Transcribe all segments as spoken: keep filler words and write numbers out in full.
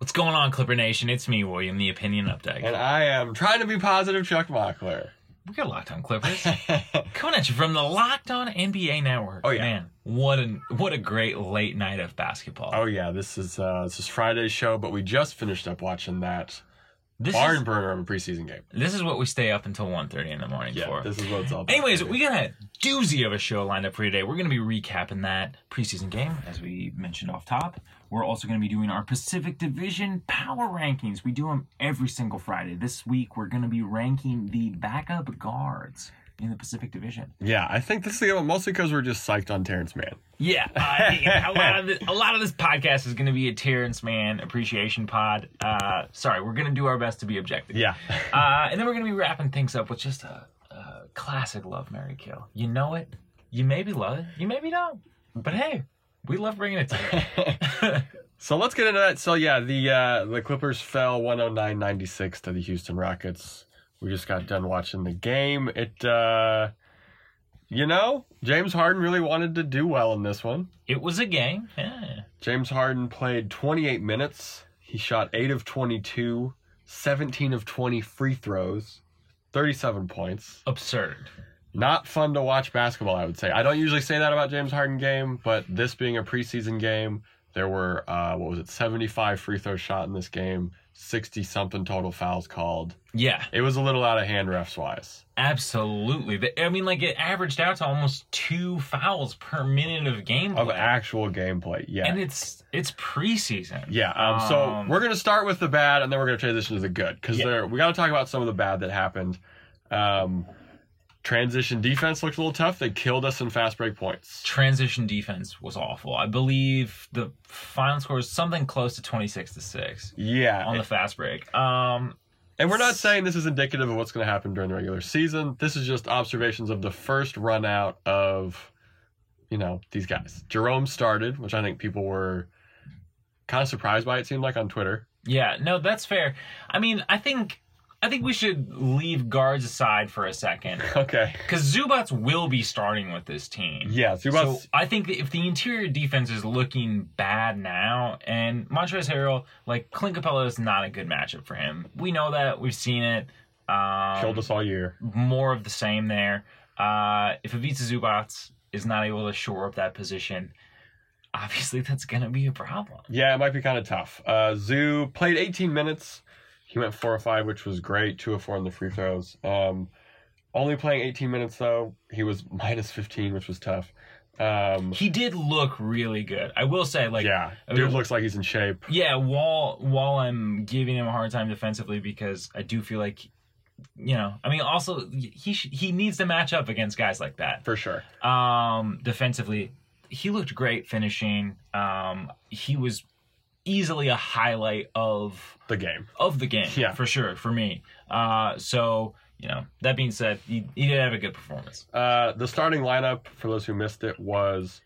What's going on, Clipper Nation? It's me, William, the Opinion Updike. And I am trying to be positive, Chuck Mockler. We got Locked On Clippers coming at you from the Locked On N B A Network. Oh yeah, man, what a what a great late night of basketball. Oh yeah, this is uh, this is Friday's show, but we just finished up watching that this barn is, burner of a preseason game. This is what we stay up until one thirty in the morning yeah, for. This is what it's all about. Anyways, we got a doozy of a show lined up for you today. We're going to be recapping that preseason game, as we mentioned off top. We're also going to be doing our Pacific Division power rankings. We do them every single Friday. This week, we're going to be ranking the backup guards in the Pacific Division. Yeah, I think this is the one, mostly because we're just psyched on Terrence Mann. Yeah, uh, a, lot of the, a lot of this podcast is going to be a Terrence Mann appreciation pod. Uh, sorry, we're going to do our best to be objective. Yeah. uh, and then we're going to be wrapping things up with just a, a classic Love, Marry, Kill. You know it. You maybe love it. You maybe don't. But hey, we love bringing it to you. So let's get into that. So yeah, the uh, the Clippers fell one oh nine ninety-six to the Houston Rockets. We just got done watching the game. It, uh, you know, James Harden really wanted to do well in this one. It was a game. Yeah. James Harden played twenty-eight minutes. He shot eight of twenty-two, seventeen of twenty free throws, thirty-seven points. Absurd. Not fun to watch basketball, I would say. I don't usually say that about James Harden game, but this being a preseason game, there were, uh, what was it, seventy-five free throws shot in this game, sixty-something total fouls called. Yeah. It was a little out of hand refs-wise. Absolutely. I mean, like, it averaged out to almost two fouls per minute of gameplay. Of actual gameplay, yeah. And it's it's preseason. Yeah, um, so Um, we're going to start with the bad, and then we're going to transition to the good, because Yeah. we got to talk about some of the bad that happened. Um, transition defense looked a little tough. They killed us in fast break points. Transition defense was awful. I believe the final score is something close to twenty-six to six Yeah. on the fast break. Um, And we're not saying this is indicative of what's going to happen during the regular season. This is just observations of the first run out of, you know, these guys. Jerome started, which I think people were kind of surprised by, it seemed like, on Twitter. yeah, no, that's fair. I mean, I think I think we should leave guards aside for a second. Okay. Because Zubats will be starting with this team. Yeah, Zubats. So I think that if the interior defense is looking bad now, and Montrezl Harrell, like, Clint Capella is not a good matchup for him. We know that. We've seen it. Um, Killed us all year. More of the same there. Uh, if Ivica Zubats is not able to shore up that position, obviously that's going to be a problem. Yeah, it might be kind of tough. Uh, Zoo played eighteen minutes. He went four or five, which was great. two of four on the free throws. Um, only playing eighteen minutes, though. He was minus fifteen, which was tough. Um, He did look really good. I will say, like, yeah, dude looks like he's in shape. Yeah, while while I'm giving him a hard time defensively, because I do feel like, you know, I mean, also he sh- he needs to match up against guys like that. For sure. Um, defensively, he looked great finishing. Um, he was easily a highlight of The game. of the game, Yeah. for sure, for me. Uh, so, you know, that being said, he, he did have a good performance. Uh, the starting lineup, for those who missed it, was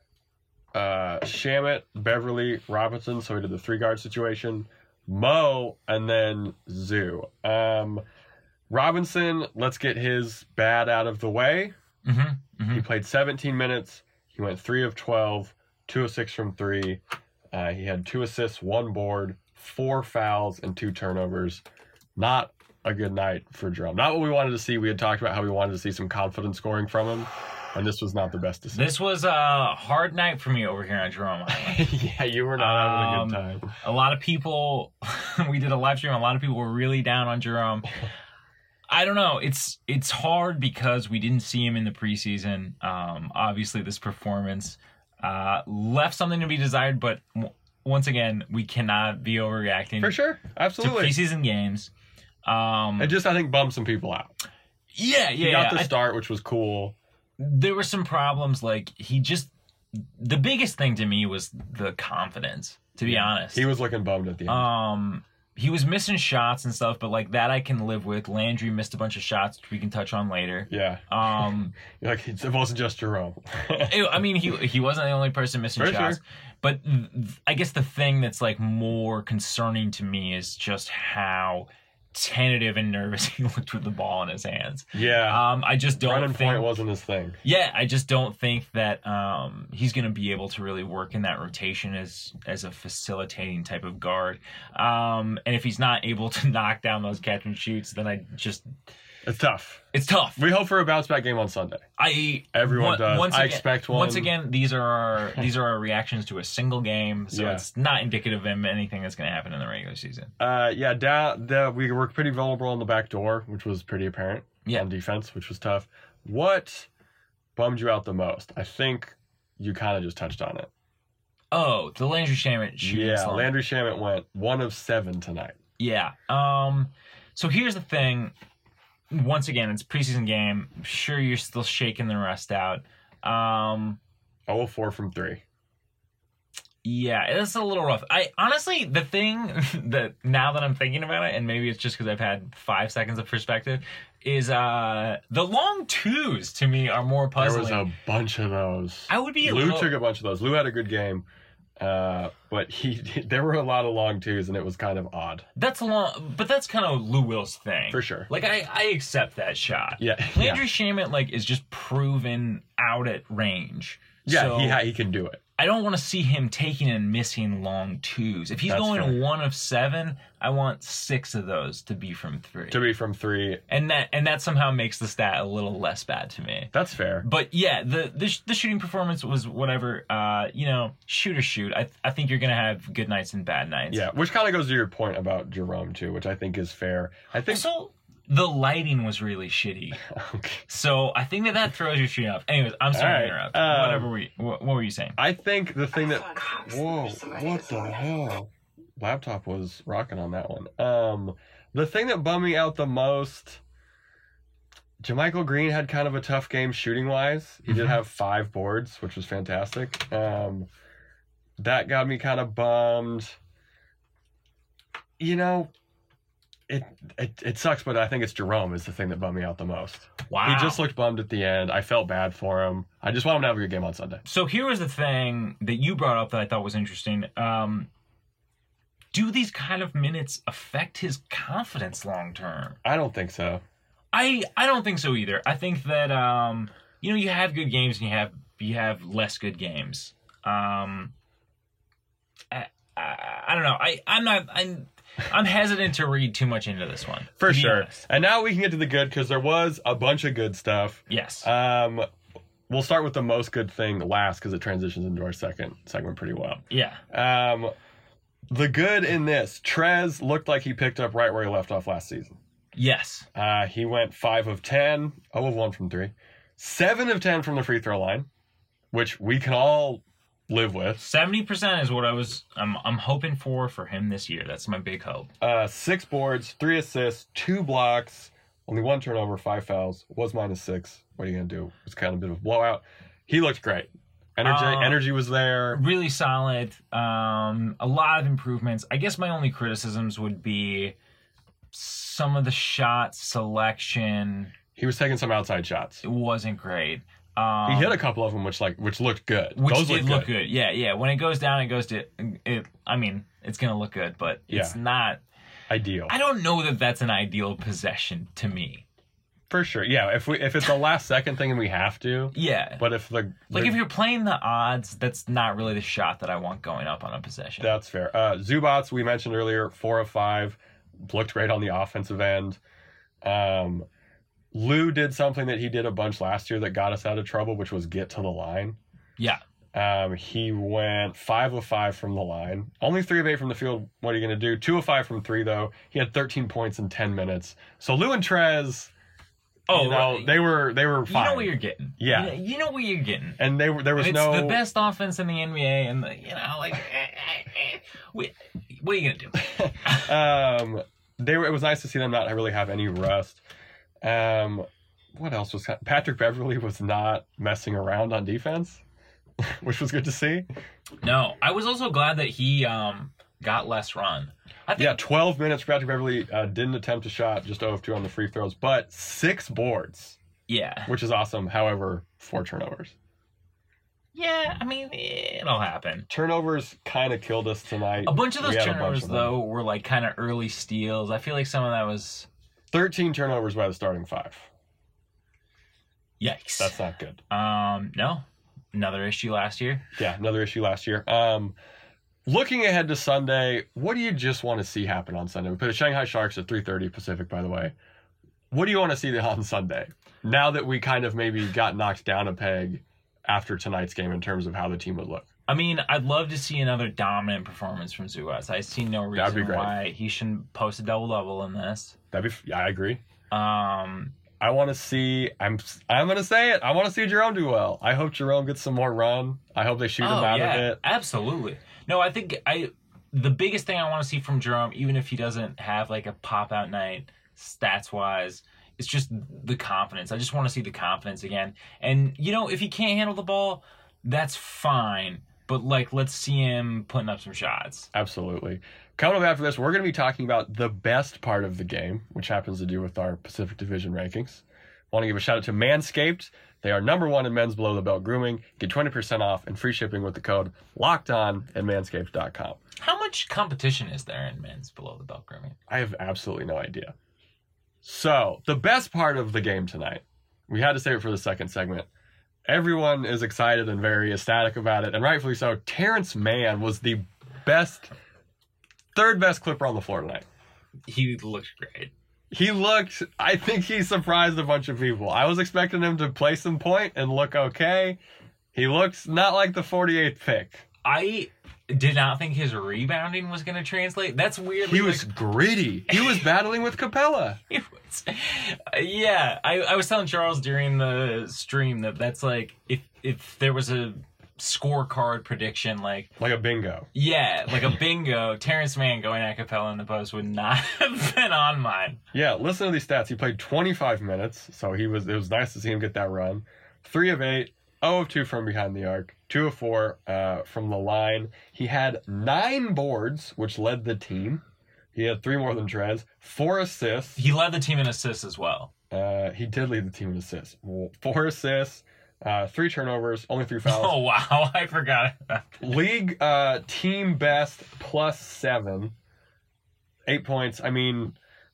uh, Shamet, Beverly, Robinson. So we did the three guard situation. Mo, and then Zoo. Um, Robinson, let's get his bad out of the way. Mm-hmm, mm-hmm. He played seventeen minutes. He went three of twelve, two of six from three. Uh, he had two assists, one board, four fouls, and two turnovers. Not a good night for Jerome. Not what we wanted to see. We had talked about how we wanted to see some confidence scoring from him, and this was not the best to see. This was a hard night for me over here on Jerome Island. Yeah, you were not having a Um, good time. A lot of people, we did a live stream, a lot of people were really down on Jerome. I don't know. It's it's hard because we didn't see him in the preseason. Um, obviously, this performance uh, left something to be desired, but w- once again, we cannot be overreacting For sure. to Absolutely. preseason games. Um, It just, I think, bummed some people out. yeah, yeah, He got yeah. the I- start, which was cool. there were some problems. Like, he just, the biggest thing to me was the confidence, to be honest. He was looking bummed at the end. Um, he was missing shots and stuff, but like that I can live with. Landry missed a bunch of shots, which we can touch on later. yeah. Um, Like, it wasn't just Jerome. it- I mean, he he wasn't the only person missing For shots, sure. but th- I guess the thing that's like more concerning to me is just how tentative and nervous he looked with the ball in his hands. Yeah. Um, I just don't Running think... point wasn't his thing. Yeah, I just don't think that um, he's going to be able to really work in that rotation as as a facilitating type of guard. Um, and if he's not able to knock down those catch and shoots, then I just... It's tough. It's tough. We hope for a bounce back game on Sunday. I Everyone one, does. Once I again, expect one. Once again, these are our these are our reactions to a single game, so Yeah. it's not indicative of anything that's going to happen in the regular season. Uh, yeah, down the we were pretty vulnerable on the back door, which was pretty apparent. Yeah. On defense, which was tough. What bummed you out the most? I think you kind of just touched on it. Oh, the Landry Shamet shooting Yeah, slump. Landry Shamet went one of seven tonight. Yeah. Um. So here's the thing. Once again, it's a preseason game. I'm sure you're still shaking the rest out. Um. oh of four from three. Yeah, it's a little rough. I honestly, the thing that now that I'm thinking about it, and maybe it's just because I've had five seconds of perspective, is uh the long twos to me are more puzzling. There was a bunch of those. I would be a Lou little... took a bunch of those. Lou had a good game, uh, but he there were a lot of long twos, and it was kind of odd. That's a long, but that's kind of Lou Will's thing For sure. Like I, I accept that shot. Yeah, Landry yeah. Shamet like is just proven out at range. Yeah, So he ha- he can do it. I don't want to see him taking and missing long twos. If he's That's going fair. one of seven, I want six of those to be from three. To be from three, and that and that somehow makes the stat a little less bad to me. that's fair. But yeah, the the, sh- the shooting performance was whatever. Uh, you know, shoot or shoot. I I think you're gonna have good nights and bad nights. Yeah, which kind of goes to your point about Jerome too, which I think is fair. I think. Also, the lighting was really shitty. Okay. So I think that that throws your shooting off. Anyways, I'm sorry All right, to interrupt. um, Whatever we, what, what were you saying? I think the thing that whoa, what the hell? Laptop was rocking on that one. Um, the thing that bummed me out the most, JaMychal Green had kind of a tough game shooting wise. He did Mhm. have five boards, which was fantastic. Um, that got me kind of bummed. You know, it, it it sucks, but I think it's Jerome is the thing that bummed me out the most. Wow. He just looked bummed at the end. I felt bad for him. I just want him to have a good game on Sunday. So here was the thing that you brought up that I thought was interesting. Um, do these kind of minutes affect his confidence long term? I don't think so. I I don't think so either. I think that um, you know, you have good games and you have you have less good games. Um, I, I, I don't know. I I'm not I'm I'm hesitant to read too much into this one. For to be sure. honest. And now we can get to the good because there was a bunch of good stuff. Yes. Um, we'll start with the most good thing last because it transitions into our second segment pretty well. yeah. Um, the good in this, Trez looked like he picked up right where he left off last season. Yes. Uh, he went five of ten, zero of one from three, seven of ten from the free throw line, which we can all live with. seventy percent is what I was I'm I'm hoping for for him this year. That's my big hope. Uh, six boards, three assists, two blocks, only one turnover, five fouls. Was minus six. What are you gonna do? It's kind of a bit of a blowout. He looked great. Energy, Uh, energy was there. Really solid. Um, a lot of improvements. I guess my only criticisms would be some of the shot selection. He was taking some outside shots. It wasn't great. Um, He hit a couple of them, which like which looked good. which Those did looked look good. Yeah, yeah. When it goes down, it goes to it. I mean, it's gonna look good, but it's Yeah. not. Ideal I don't know that that's an ideal possession to me. for sure. Yeah, if we if it's a last second thing and we have to, Yeah. but if the Like, the- if you're playing the odds, that's not really the shot that I want going up on a possession. that's fair. Uh, Zubats, we mentioned earlier, four of five, looked great on the offensive end. Um, Lou did something that he did a bunch last year that got us out of trouble, which was get to the line. Yeah. Um, he went five of five from the line, only three of eight from the field. What are you going to do? Two of five from three, though. He had thirteen points in ten minutes. So Lou and Trez, Oh, you know, they were they were you fine. know what you're getting. Yeah. You know, you know what you're getting. and they were there was it's no the best offense in the N B A, and the, you know, like, we, what are you gonna do? um, they were. It was nice to see them not really have any rust. Um, what else was Patrick Beverly was not messing around on defense, which was good to see. No, I was also glad that he um got less run. I think, Yeah, twelve minutes. Patrick Beverly uh, didn't attempt a shot, just zero of two on the free throws, but six boards, yeah, which is awesome. However, four turnovers. Yeah, I mean, it'll happen. Turnovers kind of killed us tonight. A bunch of those We had a turnovers, bunch of them. though, were like kind of early steals. I feel like some of that was... thirteen turnovers by the starting five. Yikes. That's not good. Um, no. Another issue last year. Yeah, another issue last year. Um, looking ahead to Sunday, what do you just want to see happen on Sunday? We put the Shanghai Sharks at three thirty Pacific, by the way. What do you want to see on Sunday? Now that we kind of maybe got knocked down a peg after tonight's game in terms of how the team would look. I mean, I'd love to see another dominant performance from Zubac. I see no That'd be reason great. why he shouldn't post a double-double in this. That'd be, yeah, I agree. Um, I want to see, I'm I'm going to say it, I want to see Jerome do well. I hope Jerome gets some more run. I hope they shoot him oh, out yeah, of it. absolutely. No, I think I the biggest thing I want to see from Jerome, even if he doesn't have like a pop-out night stats-wise, it's just the confidence. I just want to see the confidence again. And, you know, if he can't handle the ball, that's fine. But, like, let's see him putting up some shots. Absolutely. Coming up after this, we're going to be talking about the best part of the game, which happens to do with our Pacific Division rankings. I want to give a shout out to Manscaped. They are number one in men's below the belt grooming. Get twenty percent off and free shipping with the code LOCKEDON at manscaped dot com. How much competition is there in men's below the belt grooming? I have absolutely no idea. So, the best part of the game tonight, we had to save it for the second segment. Everyone is excited and very ecstatic about it, and rightfully so. Terrence Mann was the best, third best Clipper on the floor tonight. He looked great. He looked, I think he surprised a bunch of people. I was expecting him to play some point and look okay. He looks not like the forty-eighth pick. I did not think his rebounding was going to translate. That's weird. He was gritty. He was battling with Capella. He was, yeah, I, I was telling Charles during the stream that that's like, if if there was a scorecard prediction, like... Like a bingo. Yeah, like a bingo, Terrence Mann going at Capella in the post would not have been on mine. Yeah, listen to these stats. He played twenty-five minutes, so he was. It was nice to see him get that run. Three of eight, zero of two from behind the arc, two of four uh, from the line. He had nine boards, which led the team. He had three more than Trez. Four assists. He led the team in assists as well. Uh, he did lead the team in assists. Four assists, uh, three turnovers, only three fouls. Oh, wow. I forgot about that. League uh, team best plus seven. Eight points. I mean,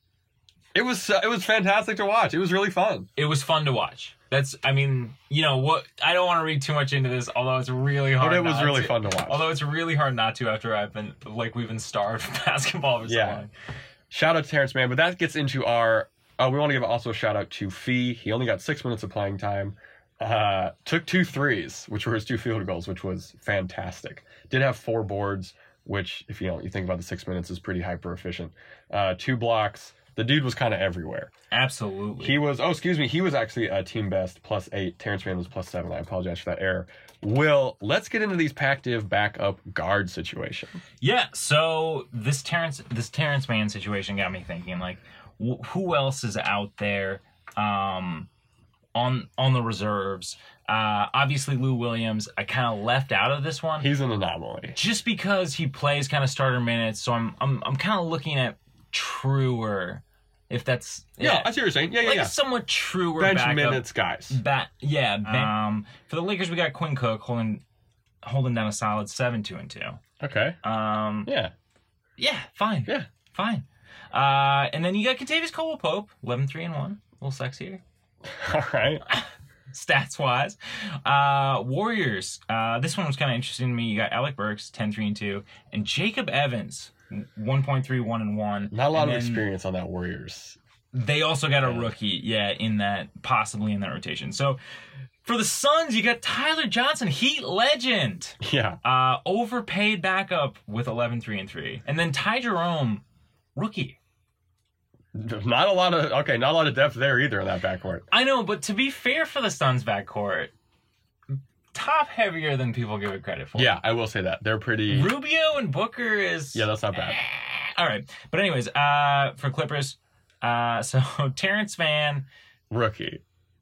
it was it was fantastic to watch. It was really fun. It was fun to watch. That's, I mean, you know, what? I don't want to read too much into this, although it's really hard But it was not really to. fun to watch. Although it's really hard not to after I've been, like, we've been starved for basketball for so Yeah. long. Shout out to Terrence Mann, but that gets into our... Oh, we want to give also a shout out to Fee. He only got six minutes of playing time. Uh, took two threes, which were his two field goals, which was fantastic. Did have four boards, which, if you know, you think about the six minutes, is pretty hyper efficient. Uh, two blocks. The dude was kind of everywhere. Absolutely. He was, oh, excuse me, he was actually a team best plus eight. Terrence Mann was plus seven. I apologize for that error. Will, let's get into these Pac-Div backup guard situation. Yeah, so this Terrence this Terrence Mann situation got me thinking, like, wh- who else is out there um, on on the reserves? Uh, obviously, Lou Williams, I kind of left out of this one. He's an anomaly. Just because he plays kind of starter minutes, so I'm I'm I'm kind of looking at truer, if that's... Yeah, Yeah, I see what you're saying. Yeah, yeah, like yeah. a somewhat truer Bench backup. minutes guys. Bat, yeah. Ben- um, for the Lakers, we got Quinn Cook holding holding down a solid seven two and two. Okay. Um, Yeah. yeah, fine. Yeah. Fine. Uh, and then you got Kentavious Caldwell-Pope, eleven three and one. A little sexier. All right. Stats wise. Uh, Warriors. Uh, this one was kind of interesting to me. You got Alec Burks, ten three and two, and Jacob Evans, one point three one and one. Not a lot And of then experience on that Warriors. They also got a rookie, yeah, in that, possibly in that rotation. So for the Suns, you got Tyler Johnson, Heat legend. Yeah. Uh, overpaid backup with eleven three and three. And then Ty Jerome, rookie. Not a lot of okay, not a lot of depth there either in that backcourt. I know, but to be fair for the Suns backcourt, top heavier than people give it credit for. Yeah, I will say that. They're pretty Rubio and Booker is... Yeah, that's not bad. All right. But anyways, uh, for Clippers, uh, so Terrence Mann, rookie.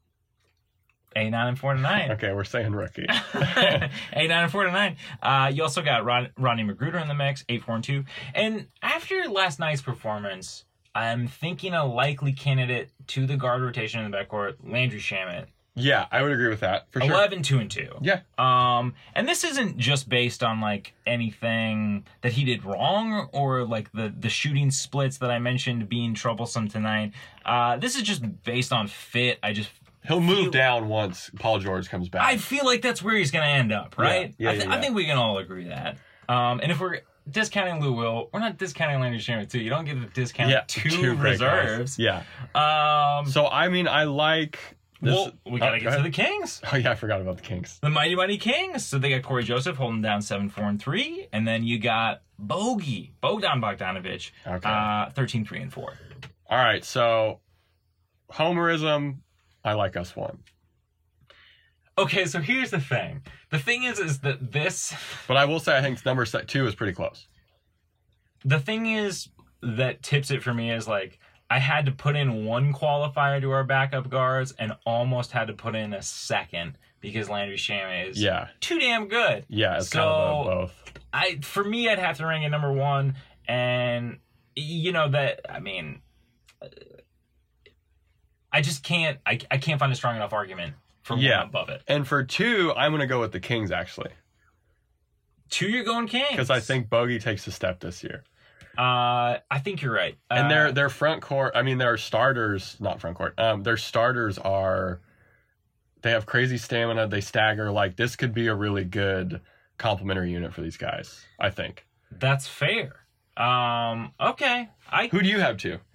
A nine and four to nine. Okay, we're saying rookie. A nine and four to nine. Uh, you also got Rod- Rodney Magruder in the mix, eight four and two. And after last night's performance, I'm thinking a likely candidate to the guard rotation in the backcourt, Landry Shamet. Yeah, I would agree with that for sure. eleven, two, and two. Yeah. Um, and this isn't just based on like anything that he did wrong or like the the shooting splits that I mentioned being troublesome tonight. Uh, this is just based on fit. I just He'll move feel, down once Paul George comes back. I feel like that's where he's going to end up, right? Yeah, yeah, I, th- yeah, yeah. I think we can all agree that. Um, and if we're discounting Lou Will, we're not discounting Landry Shamet too. You don't get to discount yeah, two, two great reserves. guys. Yeah. Um, So I mean, I like. This, well, we got to oh, get go to ahead. the Kings. Oh yeah, I forgot about the Kings. The Mighty Mighty Kings. So they got Corey Joseph holding down seven four and three, and then you got Bogey Bogdan Bogdanovic, Okay. uh, thirteen three and four. All right, so homerism, I like us one, Okay, so here's the thing. The thing is, is that this. but I will say I think number set two is pretty close. The thing is that tips it for me is like I had to put in one qualifier to our backup guards and almost had to put in a second because Landry Shamet is Yeah, too damn good. yeah, it's So- kind of a both. I for me, I'd have to rank it number one, and you know that I mean, uh, I just can't. I, I can't find a strong enough argument for Yeah. one above it. And for two, I'm gonna go with the Kings actually, Two, you're going Kings because I think Bogey takes a step this year. Uh, I think you're right. And uh, their their front court, I mean, their starters, not front court, um, their starters are, they have crazy stamina. They stagger. Like, this could be a really good complementary unit for these guys, I think. that's fair. Um, okay, I Who do you have to?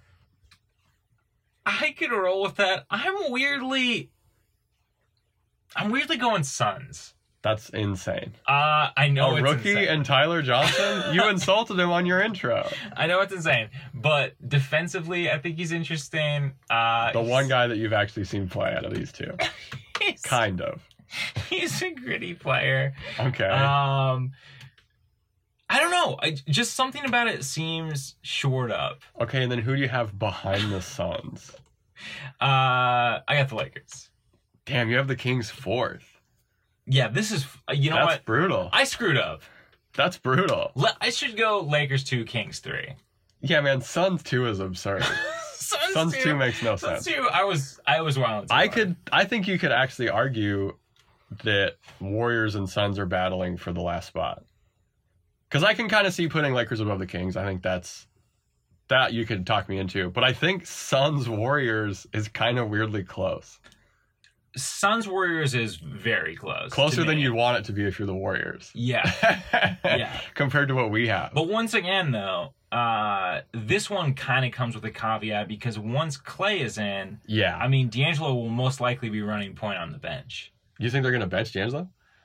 I could roll with that. I'm weirdly, I'm weirdly going Suns. That's insane. Uh, I know a it's rookie insane. and Tyler Johnson? You insulted him on your intro. I know it's insane, but defensively, I think he's interesting. Uh, The he's- one guy that you've actually seen play out of these two. he's, Kind of. he's a gritty player. Okay. Um, I don't know. I, just something about it seems shored up. Okay, and then who do you have behind the Suns? Uh, I got the Lakers. Damn, you have the Kings fourth. Yeah, this is. You know That's what? brutal. I screwed up. That's brutal. Le- I should go Lakers two, Kings three. Yeah, man, Suns two is absurd. Suns, Suns two makes no Suns sense. two. I was. I was wild. I could, I think you could actually argue that Warriors and Suns are battling for the last spot. Because I can kind of see putting Lakers above the Kings. I think that's, that you could talk me into. But I think Suns Warriors is kind of weirdly close. Suns Warriors is very close. Closer to than me. you'd want it to be if you're the Warriors. Yeah. Yeah. Compared to what we have. But once again, though, uh, this one kind of comes with a caveat because once Clay is in, Yeah. I mean, D'Angelo will most likely be running point on the bench. You think they're going to bench D'Angelo?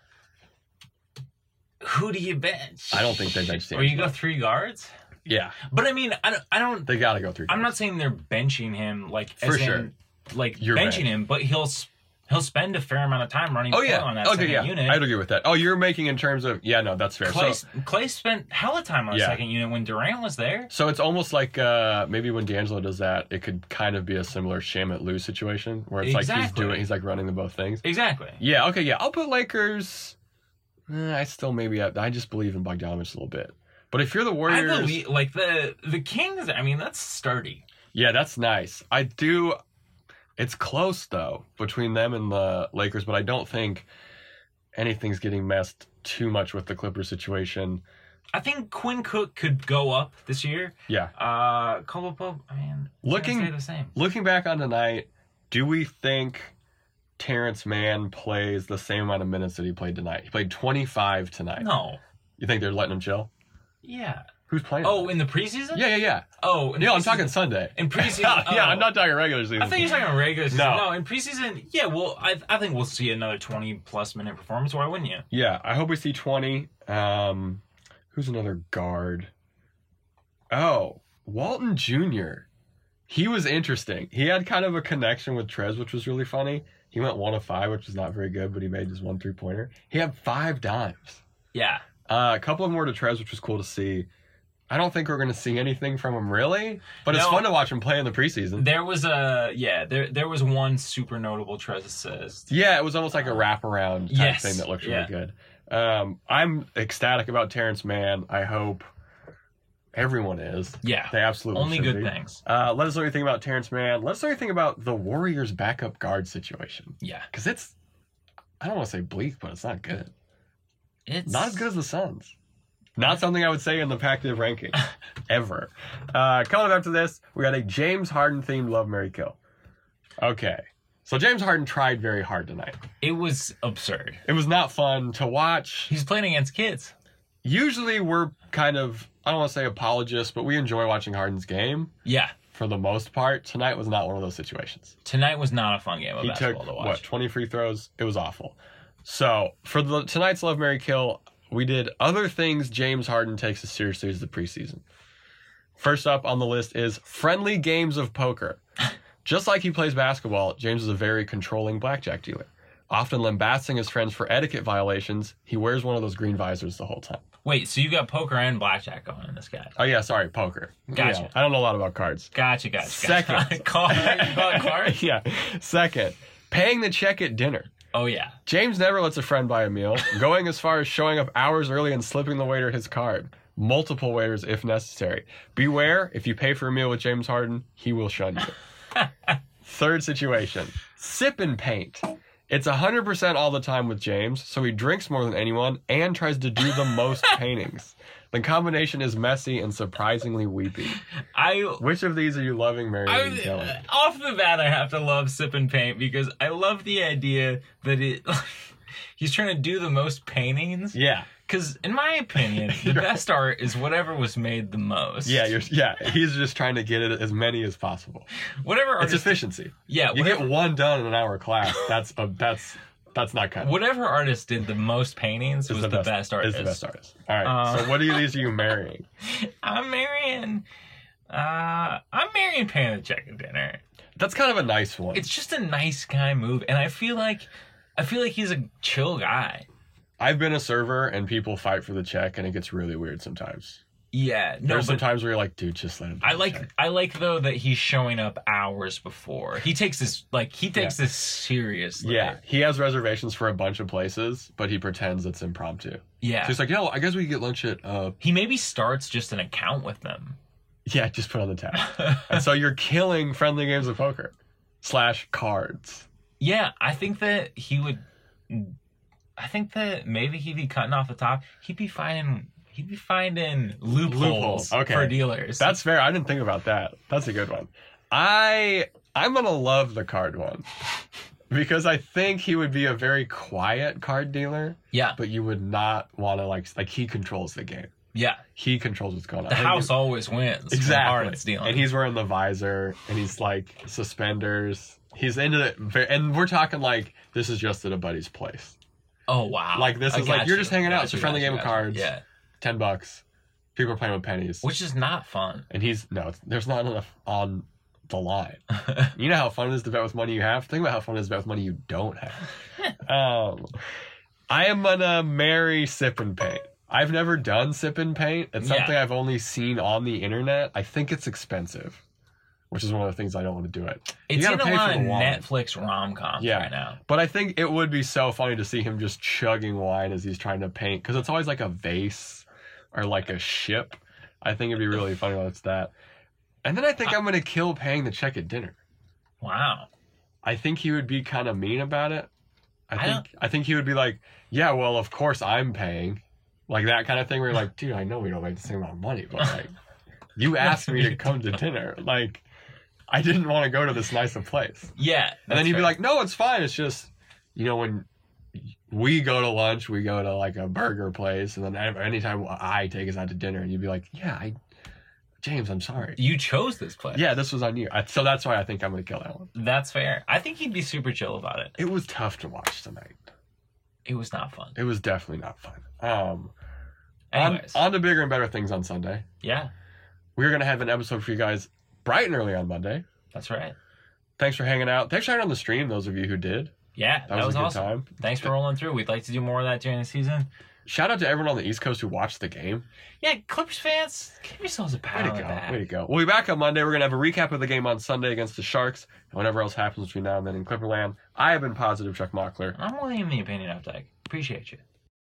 Who do you bench? I don't think they bench Or you D'Angelo. go three guards? Yeah. But I mean, I don't. I don't They got to go through. I'm not saying they're benching him like For as in, sure. like You're benching right. him, but he'll s- he'll spend a fair amount of time running Oh, point yeah. on that Okay, second yeah. unit. I'd agree with that. Oh, you're making in terms of, yeah, no, that's fair. Clay, So, Clay spent hella time on Yeah. the second unit when Durant was there. so it's almost like uh, maybe when D'Angelo does that, it could kind of be a similar Shamet Lou situation where it's like he's Exactly. doing, he's like running the both things. Exactly. Yeah, okay, yeah. I'll put Lakers. Eh, I still maybe, I, I just believe in Bogdanovich a little bit. But if you're the Warriors. I believe like the the Kings. I mean, that's sturdy. Yeah, that's nice. I do. It's close though between them and the Lakers, but I don't think anything's getting messed too much with the Clippers situation. I think Quinn Cook could go up this year. Yeah. Uh, Caldwell Pope. I mean, it's Looking- gonna stay the same. Looking back on tonight, do we think Terrence Mann plays the same amount of minutes that he played tonight? He played twenty-five tonight. No. You think they're letting him chill? Yeah. Who's playing? Oh, in the preseason? yeah, yeah, yeah. Oh, in Yeah, I'm preseason- talking Sunday. in preseason. yeah, oh. I'm not talking regular season. I think you're talking regular season. No. No, in preseason, yeah. Well, I I think we'll see another twenty plus minute performance. Why wouldn't you? Yeah, I hope we see twenty. Um, who's another guard? Oh, Walton Junior He was interesting. He had kind of a connection with Trez, which was really funny. He went one of five, which was not very good, but he made just one three-pointer. He had five dimes. Yeah. Uh, a couple of them were to Trez, which was cool to see. I don't think we're going to see anything from him, really. But it's No. fun to watch him play in the preseason. There was a yeah. There there was one super notable Trez assist. Yeah, it was almost like a wraparound type Yes, thing that looked really yeah. good. Um, I'm ecstatic about Terrence Mann. I hope Everyone is. Yeah. They absolutely Only should good be. things. Uh, let us know what you think about Terrence Mann. Let us know what you think about the Warriors' backup guard situation. Yeah. Because it's, I don't want to say bleak, but it's not good. It's Not as good as the Suns. Not something I would say in the Pac-Div ranking. Ever. Uh, coming up after this, we got a James Harden-themed Love, Marry, Kill. Okay. So James Harden tried very hard tonight. It was absurd. It was not fun to watch. He's playing against kids. Usually we're kind of, I don't want to say apologists, but we enjoy watching Harden's game Yeah. for the most part. Tonight was not one of those situations. Tonight was not a fun game of He basketball took, to watch. what, twenty free throws? It was awful. So for the tonight's Love, Marry, Kill, we did other things James Harden takes as seriously as the preseason. First up on the list is friendly games of poker. Just like he plays basketball, James is a very controlling blackjack dealer. Often lambasting his friends for etiquette violations, he wears one of those green visors the whole time. Wait, so you got poker and blackjack going in this guy? Oh, yeah, sorry, poker. Gotcha. Yeah, I don't know a lot about cards. Gotcha, gotcha. Second. Gotcha. Call you got cards? Yeah. Second, paying the check at dinner. Oh, yeah. James never lets a friend buy a meal, going as far as showing up hours early and slipping the waiter his card. Multiple waiters if necessary. Beware, if you pay for a meal with James Harden, he will shun you. Third situation, sip and paint. It's one hundred percent all the time with James, so he drinks more than anyone and tries to do the most paintings. The combination is messy and surprisingly weepy. I Which of these are you loving, marrying, and killing? I, off the bat, I have to love sip and paint because I love the idea that it he's trying to do the most paintings. Yeah. Because in my opinion, the best art is whatever was made the most. Yeah, you're, yeah. He's just trying to get it as many as possible. Whatever It's artist, efficiency. yeah, You whatever, get one done in an hour class. That's a, that's that's not kind of. whatever artist did the most paintings was the best, artist. Is the best artist. All right. Uh, so what are these are you marrying? I'm marrying. Uh, I'm marrying paying the check at dinner. That's kind of a nice one. It's just a nice guy move, and I feel like, I feel like he's a chill guy. I've been a server and people fight for the check and it gets really weird sometimes. Yeah, no, There's some but times where you're like, dude, just let him. I do the like, check. I like though that he's showing up hours before. He takes this, like, he takes this seriously. Yeah, he has reservations for a bunch of places, but he pretends it's impromptu. yeah. So he's like, yo, I guess we can get lunch at. Uh, He maybe starts just an account with them. yeah, just put on the tab. And so you're killing friendly games of poker slash cards. Yeah, I think that he would. I think that maybe he'd be cutting off the top. He'd be finding. He'd be finding loopholes, Loopholes, okay. for dealers. That's fair. I didn't think about that. That's a good one. I I'm gonna love the card one because I think he would be a very quiet card dealer, yeah, but you would not want to like like he controls the game. yeah. He controls what's going on. The I think house he- always wins. when exactly, Harden's dealing. and he's wearing the visor and he's like suspenders. He's into it, ve- and we're talking like this is just at a buddy's place. oh wow, Like, this I is like, got you're you, just hanging out. got It's a you, friendly got you, game of got you. cards. Yeah, Ten bucks. People are playing with pennies. which is not fun. And he's no, it's, there's not enough on the line. You know how fun it is to bet with money you have? Think about how fun it is to bet with money you don't have. um, I am gonna marry sip and paint. I've never done sip and paint. It's Yeah. something I've only seen on the internet. I think it's expensive, which is one of the things I don't want to do it. You It's gotta in a pay lot for of the wine. Netflix rom coms Yeah. right now. But I think it would be so funny to see him just chugging wine as he's trying to paint because it's always like a vase or like a ship. I think it'd be really funny when it's that. And then I think I'm going to kill paying the check at dinner. Wow. I think he would be kind of mean about it. I I think don't- I think he would be like, yeah, well, of course I'm paying. Like that kind of thing where you're like, dude, I know we don't make the same amount of money, but like, you asked me to come to dinner. Like, I didn't want to go to this nicer place. Yeah. And then that's he'd be fair. like, no, it's fine. It's just, you know, when we go to lunch, we go to like a burger place. And then anytime I take us out to dinner, and you'd be like, yeah, I, James, I'm sorry. you chose this play. Yeah, this was on you. I, so that's why I think I'm going to kill that one. That's fair. I think he'd be super chill about it. It was tough to watch tonight. It was not fun. It was definitely not fun. Um, on, Anyways. on to bigger and better things on Sunday. Yeah, We're going to have an episode for you guys bright and early on Monday. that's right. Thanks for hanging out. Thanks for hanging on the stream, those of you who did. Yeah, That, that, was, was, a good awesome. time. Thanks for rolling through. We'd like to do more of that during the season. Shout out to everyone on the East Coast who watched the game. Yeah, Clippers fans, give yourselves a pat Way to on the go. back. Way to go. We'll be back on Monday. We're going to have a recap of the game on Sunday against the Sharks and whatever else happens between now and then in Clipperland. I have been Positive Chuck Mockler. I'm William the Opinion Updike. Appreciate you.